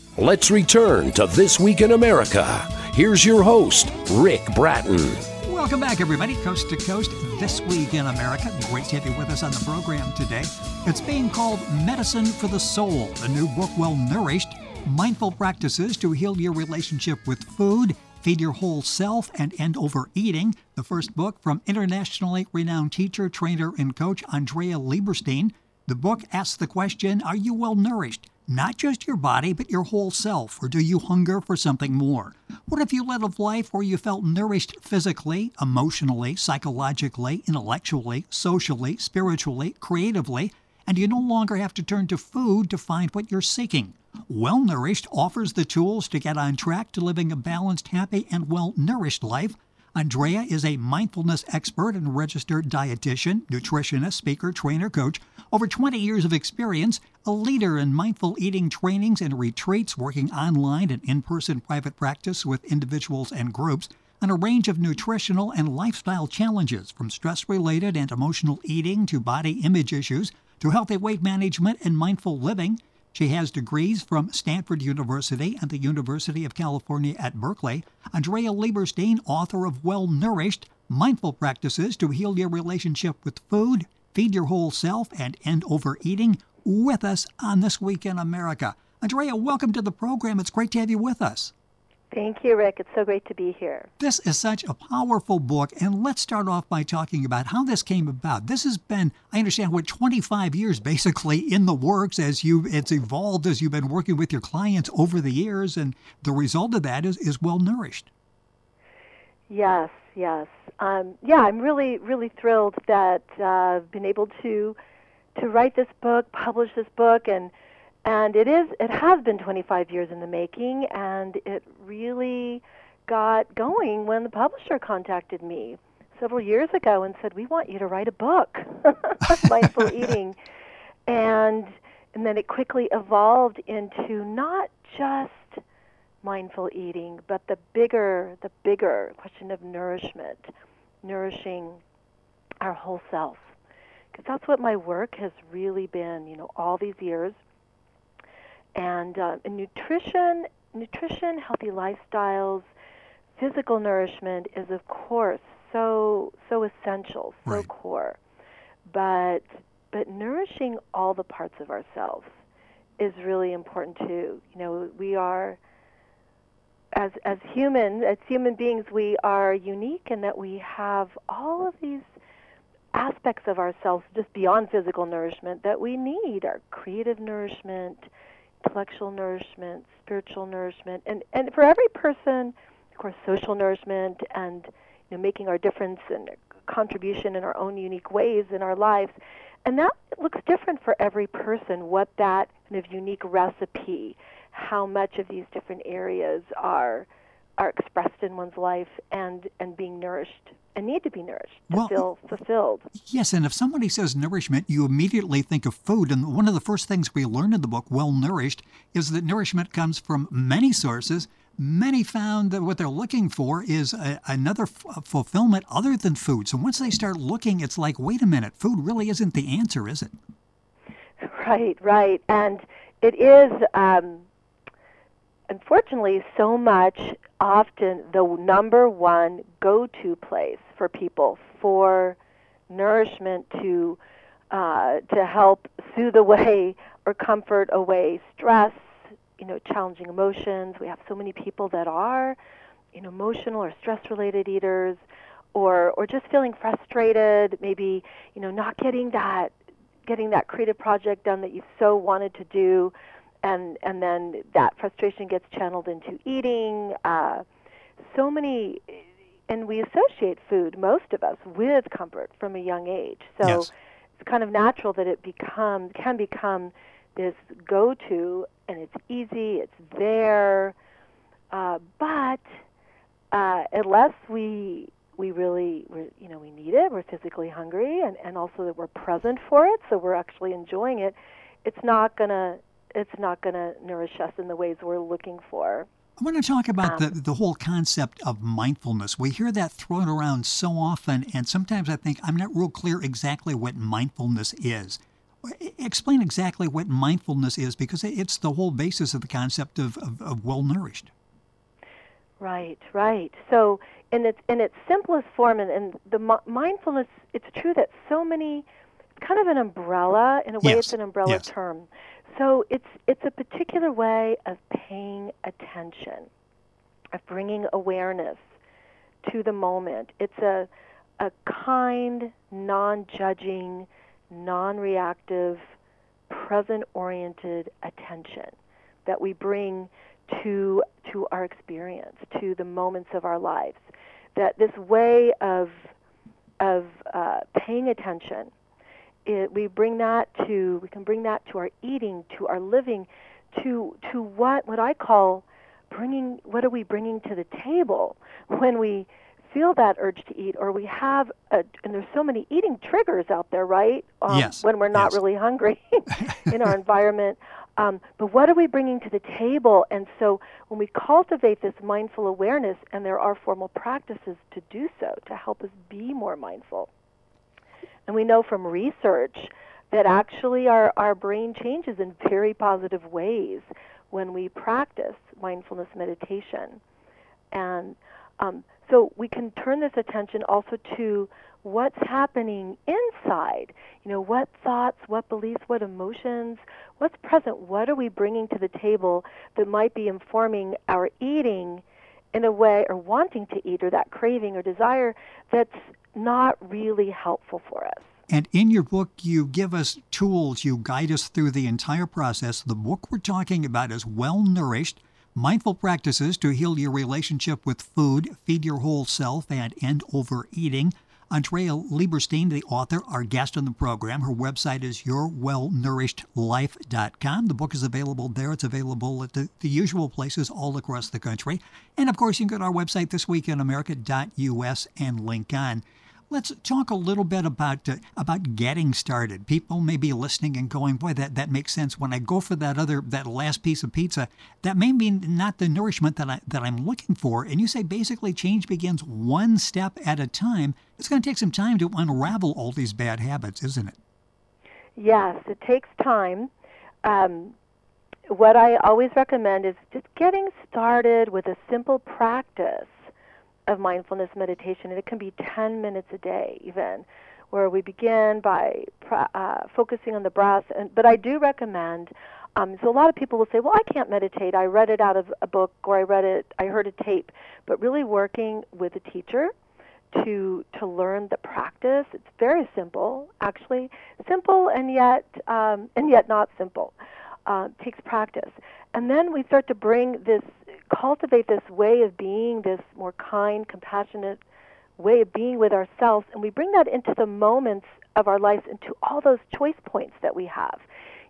Let's return to This Week in America. Here's your host, Rick Bratton. Welcome back, everybody, coast to coast, This Week in America. Great to have you with us on the program today. It's being called Medicine for the Soul, the new book, Well Nourished, Mindful Practices to Heal Your Relationship with Food, Feed Your Whole Self, and End Overeating. The first book from internationally renowned teacher, trainer, and coach Andrea Lieberstein. The book asks the question, are you well nourished? Not just your body, but your whole self, or do you hunger for something more? What if you led a life where you felt nourished physically, emotionally, psychologically, intellectually, socially, spiritually, creatively, and you no longer have to turn to food to find what you're seeking? Well Nourished offers the tools to get on track to living a balanced, happy, and well-nourished life. Andrea is a mindfulness expert and registered dietitian, nutritionist, speaker, trainer, coach, over 20 years of experience, a leader in mindful eating trainings and retreats, working online and in-person private practice with individuals and groups on a range of nutritional and lifestyle challenges, from stress-related and emotional eating to body image issues to healthy weight management and mindful living. She has degrees from Stanford University and the University of California at Berkeley. Andrea Lieberstein, author of Well Nourished, Mindful Practices to Heal Your Relationship with Food, Feed Your Whole Self, and End Overeating, with us on This Week in America. Andrea, welcome to the program. It's great to have you with us. Thank you, Rick. It's so great to be here. This is such a powerful book, and let's start off by talking about how this came about. This has been, I understand, 25 years basically in the works it's evolved as you've been working with your clients over the years, and the result of that is Well Nourished. Yes. I'm really, really thrilled that I've been able to write this book, publish this book, and it has been 25 years in the making, and it really got going when the publisher contacted me several years ago and said, we want you to write a book on mindful eating. And then it quickly evolved into not just mindful eating, but the bigger question of nourishment, nourishing our whole self. Because that's what my work has really been, all these years. And nutrition, healthy lifestyles, physical nourishment is, of course, so essential, so right. Core. But nourishing all the parts of ourselves is really important too. We are, as human beings, we are unique in that we have all of these aspects of ourselves just beyond physical nourishment that we need: our creative nourishment, intellectual nourishment, spiritual nourishment, and for every person, of course, social nourishment, and making our difference and contribution in our own unique ways in our lives. And that looks different for every person, what that kind of unique recipe, how much of these different areas are expressed in one's life and being nourished and need to be nourished to feel fulfilled. Yes, and if somebody says nourishment, you immediately think of food. And one of the first things we learn in the book, Well Nourished, is that nourishment comes from many sources. Many found that what they're looking for is another fulfillment other than food. So once they start looking, it's like, wait a minute, food really isn't the answer, is it? Right. And it is, unfortunately, so much often the number one go-to place for people for nourishment to help soothe away or comfort away stress, challenging emotions. We have so many people that are, emotional or stress-related eaters, or just feeling frustrated, maybe, not getting that creative project done that you so wanted to do, and then that frustration gets channeled into eating. So many, and we associate food, most of us, with comfort from a young age. So yes. It's kind of natural that it can become this go-to, and it's easy, it's there, but unless we really, we need it, we're physically hungry, and also that we're present for it, so we're actually enjoying it, it's not gonna nourish us in the ways we're looking for. I want to talk about the whole concept of mindfulness. We hear that thrown around so often, and sometimes I think I'm not real clear exactly what mindfulness is. Explain exactly what mindfulness is, because it's the whole basis of the concept of well-nourished. Right, right. So in its simplest form, and the mindfulness, it's true that so many, it's kind of an umbrella. In a way, it's an umbrella term. So it's a particular way of paying attention, of bringing awareness to the moment. It's a kind, non-judging, non-reactive, present-oriented attention that we bring to our experience, to the moments of our lives. That this way of paying attention, we can bring that to our eating, to our living, to what I call what are we bringing to the table when we feel that urge to eat, or we have and there's so many eating triggers out there, right? When we're not really hungry in our environment. But what are we bringing to the table? And so when we cultivate this mindful awareness, and there are formal practices to do so, to help us be more mindful. And we know from research that actually our brain changes in very positive ways when we practice mindfulness meditation. And so we can turn this attention also to what's happening inside. What thoughts, what beliefs, what emotions, what's present, what are we bringing to the table that might be informing our eating in a way, or wanting to eat, or that craving or desire that's not really helpful for us. And in your book, you give us tools, you guide us through the entire process. The book we're talking about is Well Nourished: Mindful Practices to Heal Your Relationship with Food, Feed Your Whole Self, and End Overeating. Andrea Lieberstein, the author, our guest on the program. Her website is yourwellnourished.life.com. The book is available there. It's available at the usual places all across the country. And, of course, you can go to our website, thisweekinamerica.us, and link on. Let's talk a little bit about getting started. People may be listening and going, boy, that makes sense. When I go for that last piece of pizza, that may be not the nourishment that I'm looking for. And you say basically change begins one step at a time. It's going to take some time to unravel all these bad habits, isn't it? Yes, it takes time. What I always recommend is just getting started with a simple practice of mindfulness meditation, and it can be 10 minutes a day even, where we begin by focusing on the breath. But I do recommend, so a lot of people will say, well, I can't meditate. I read it out of a book, or I heard a tape. But really working with a teacher to learn the practice. It's very simple, actually. Simple and yet not simple. Takes practice. And then we start to cultivate this way of being, this more kind, compassionate way of being with ourselves, and we bring that into the moments of our lives, into all those choice points that we have.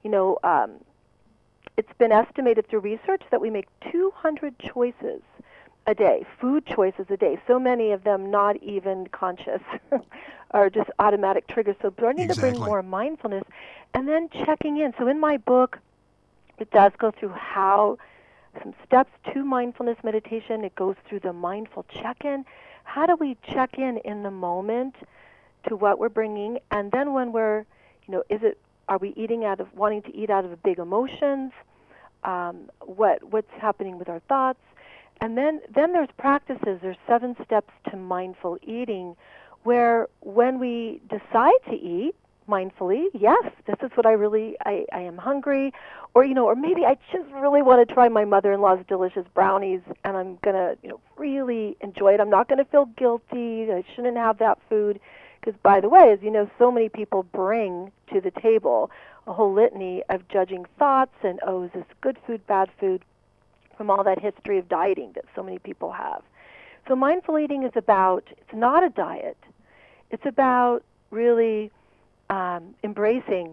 It's been estimated through research that we make 200 choices a day, food choices a day, so many of them not even conscious, or just automatic triggers. So learning to bring more mindfulness, and then checking in. So in my book, it does go through some steps to mindfulness meditation. It goes through the mindful check-in. How do we check in the moment to what we're bringing? And then when we're, are we wanting to eat out of big emotions? What's happening with our thoughts? And then there's practices. There's 7 steps to mindful eating, where when we decide to eat mindfully, yes, this is what I am hungry, or maybe I just really want to try my mother-in-law's delicious brownies, and I'm gonna really enjoy it. I'm not gonna feel guilty. I shouldn't have that food, because by the way, as you know, so many people bring to the table a whole litany of judging thoughts and, oh, is this good food, bad food, from all that history of dieting that so many people have. So mindful eating is it's not a diet. It's about really embracing,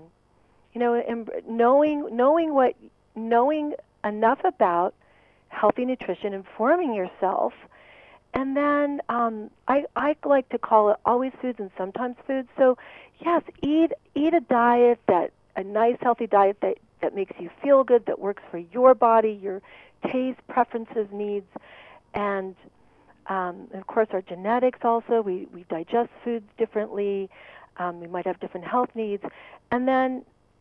knowing enough about healthy nutrition, informing yourself, and then I like to call it always foods and sometimes foods. So yes, eat a diet, a nice healthy diet that makes you feel good, that works for your body, your taste, preferences, needs, and of course our genetics also. We digest foods differently. We might have different health needs. And then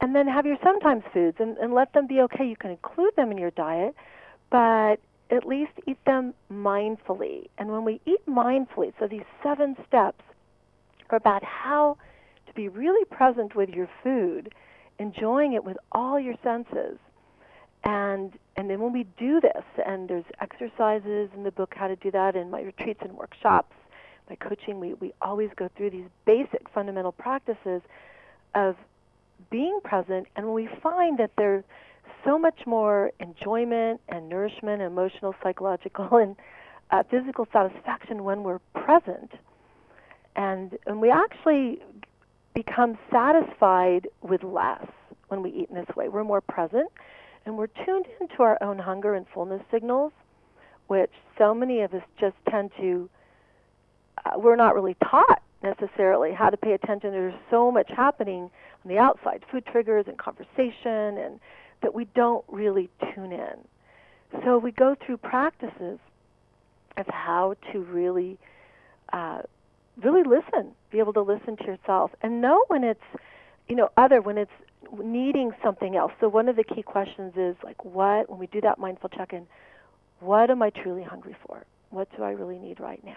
and then have your sometimes foods and let them be okay. You can include them in your diet, but at least eat them mindfully. And when we eat mindfully, so these 7 steps are about how to be really present with your food, enjoying it with all your senses. And then when we do this, and there's exercises in the book how to do that, in my retreats and workshops, my coaching, we always go through these basic fundamental practices of being present. And when we find that there's so much more enjoyment and nourishment, emotional, psychological, and physical satisfaction when we're present, and we actually become satisfied with less when we eat in this way. We're more present, and we're tuned into our own hunger and fullness signals, which so many of us just tend to, we're not really taught necessarily how to pay attention. There's so much happening on the outside, food triggers and conversation, and that we don't really tune in. So we go through practices of how to really listen, be able to listen to yourself, and know when it's, when it's needing something else. So one of the key questions is, like, when we do that mindful check-in, what am I truly hungry for? What do I really need right now?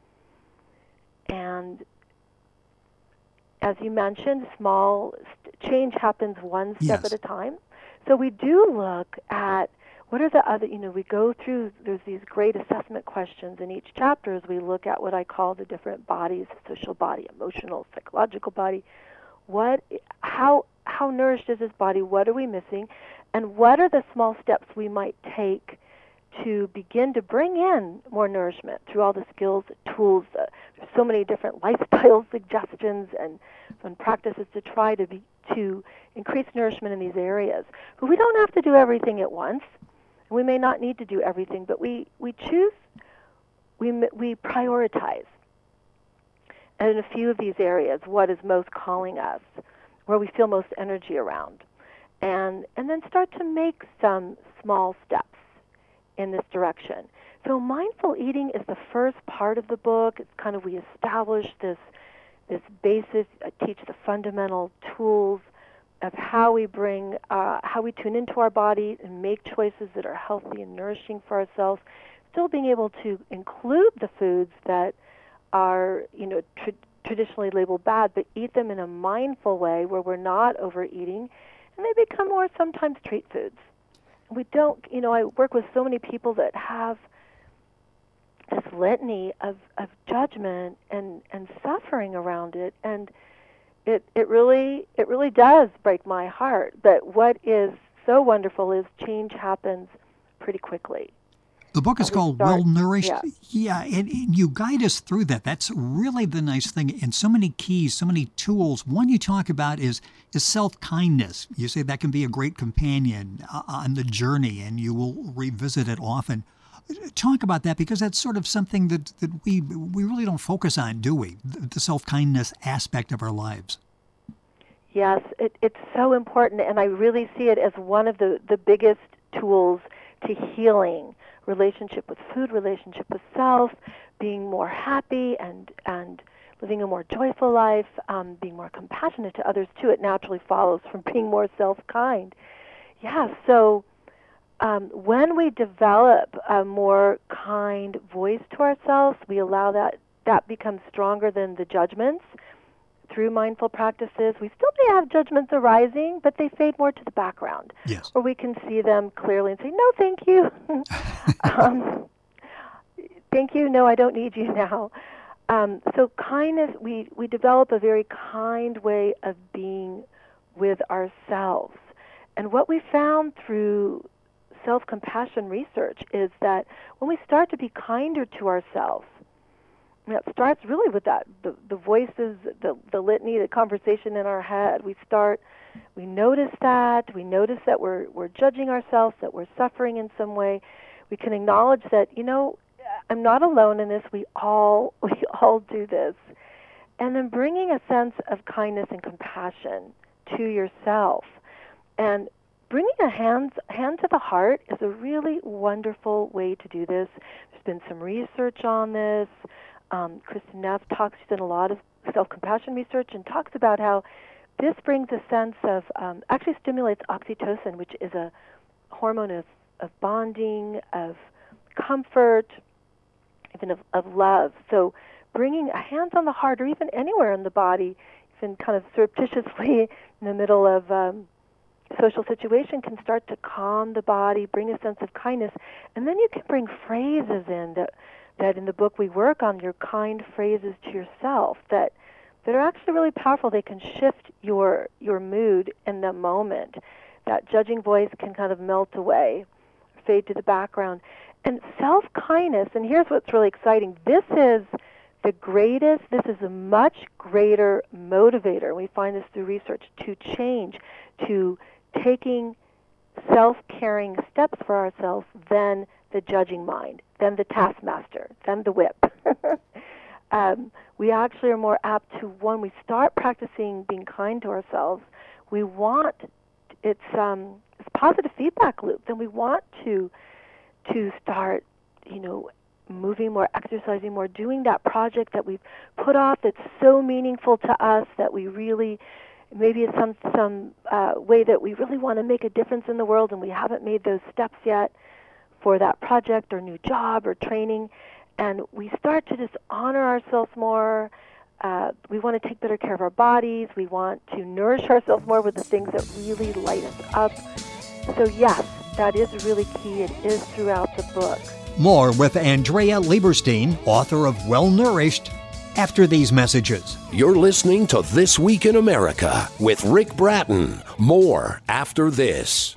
And as you mentioned, small change happens one step at a time. So we do look at what are the other, we go through, there's these great assessment questions in each chapter as we look at what I call the different bodies, social body, emotional, psychological body. How nourished is this body? What are we missing? And what are the small steps we might take to begin to bring in more nourishment through all the skills, tools, there's so many different lifestyle suggestions and practices to try to increase nourishment in these areas. But we don't have to do everything at once. We may not need to do everything, but we choose, we prioritize. And in a few of these areas, what is most calling us, where we feel most energy around. And then start to make some small steps in this direction. So mindful eating is the first part of the book. It's kind of, we establish this basis, teach the fundamental tools of how we how we tune into our body and make choices that are healthy and nourishing for ourselves, still being able to include the foods that are, traditionally labeled bad, but eat them in a mindful way where we're not overeating, and they become more sometimes treat foods. We don't, I work with so many people that have this litany of judgment and suffering around it, and it really does break my heart. But what is so wonderful is change happens pretty quickly. The book is called Well Nourished. Yeah, and you guide us through that. That's really the nice thing. And so many keys, so many tools. One you talk about is self-kindness. You say that can be a great companion on the journey, and you will revisit it often. Talk about that, because that's sort of something that we really don't focus on, do we? The self-kindness aspect of our lives. Yes, it's so important, and I really see it as one of the biggest tools to healing. Relationship with food, relationship with self, being more happy and living a more joyful life, being more compassionate to others too. It naturally follows from being more self-kind. Yeah, so when we develop a more kind voice to ourselves, we allow that becomes stronger than the judgments through mindful practices. We still may have judgments arising, but they fade more to the background. Yes. Or we can see them clearly and say, no, thank you. Thank you, no, I don't need you now. So kindness, we develop a very kind way of being with ourselves. And what we found through self-compassion research is that when we start to be kinder to ourselves, it starts really with that, the voices, the litany, the conversation in our head. We notice that we're judging ourselves, that we're suffering in some way. We can acknowledge that, I'm not alone in this. We all do this. And then bringing a sense of kindness and compassion to yourself. And bringing a hand to the heart is a really wonderful way to do this. There's been some research on this. Kristen Neff she's done a lot of self-compassion research and talks about how this brings a sense of, actually stimulates oxytocin, which is a hormone of bonding, of comfort, even of love. So bringing a hands on the heart, or even anywhere in the body, even kind of surreptitiously in the middle of social situation, can start to calm the body, bring a sense of kindness. And then you can bring phrases in that in the book we work on, your kind phrases to yourself that are actually really powerful. They can shift your mood in the moment. That judging voice can kind of melt away, fade to the background. And self-kindness, and here's what's really exciting, this is a much greater motivator, we find this through research, to change, to taking self-caring steps for ourselves than the judging mind, than the taskmaster, than the whip. We actually are more apt to, when we start practicing being kind to ourselves, we want, it's a positive feedback loop, then we want to start, moving more, exercising more, doing that project that we've put off that's so meaningful to us, that we really, maybe it's some way that we really want to make a difference in the world and we haven't made those steps yet for that project or new job or training. And we start to just honor ourselves more. We want to take better care of our bodies. We want to nourish ourselves more with the things that really light us up. So yes, that is really key. It is throughout the book. More with Andrea Lieberstein, author of Well Nourished, after these messages. You're listening to This Week in America with Rick Bratton. More after this.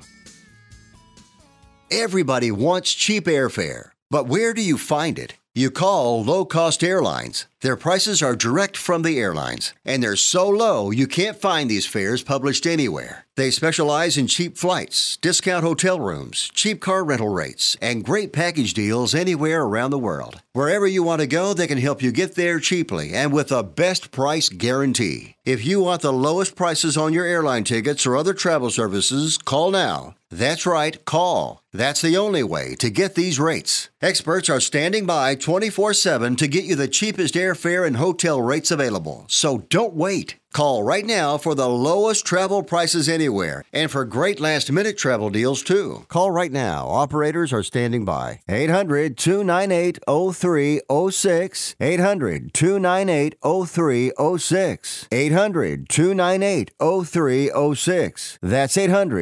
Everybody wants cheap airfare, but where do you find it? You call Low Cost Airlines. Their prices are direct from the airlines, and they're so low you can't find these fares published anywhere. They specialize in cheap flights, discount hotel rooms, cheap car rental rates, and great package deals anywhere around the world. Wherever you want to go, they can help you get there cheaply and with a best price guarantee. If you want the lowest prices on your airline tickets or other travel services, call now. That's right, call. That's the only way to get these rates. Experts are standing by 24/7 to get you the cheapest airfare and hotel rates available. So don't wait. Call right now for the lowest travel prices anywhere and for great last-minute travel deals, too. Call right now. Operators are standing by. 800-298-0306. 800-298-0306. 800-298-0306. That's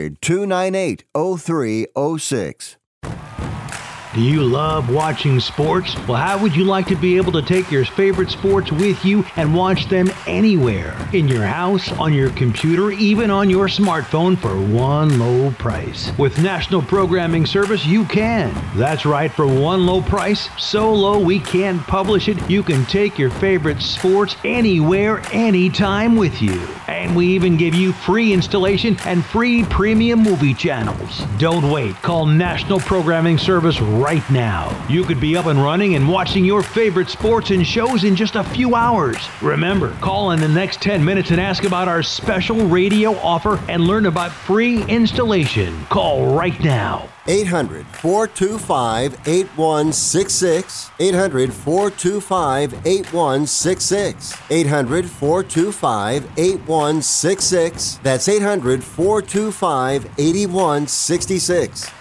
800-298-0306. Do you love watching sports? Well, how would you like to be able to take your favorite sports with you and watch them anywhere? In your house, on your computer, even on your smartphone for one low price. With National Programming Service, you can. That's right, for one low price, so low we can't publish it, you can take your favorite sports anywhere, anytime with you. And we even give you free installation and free premium movie channels. Don't wait. Call National Programming Service right now. You could be up and running and watching your favorite sports and shows in just a few hours. Remember, call in the next 10 minutes and ask about our special radio offer and learn about free installation. Call right now. 800-425-8166. 800-425-8166. 800-425-8166. That's 800-425-8166.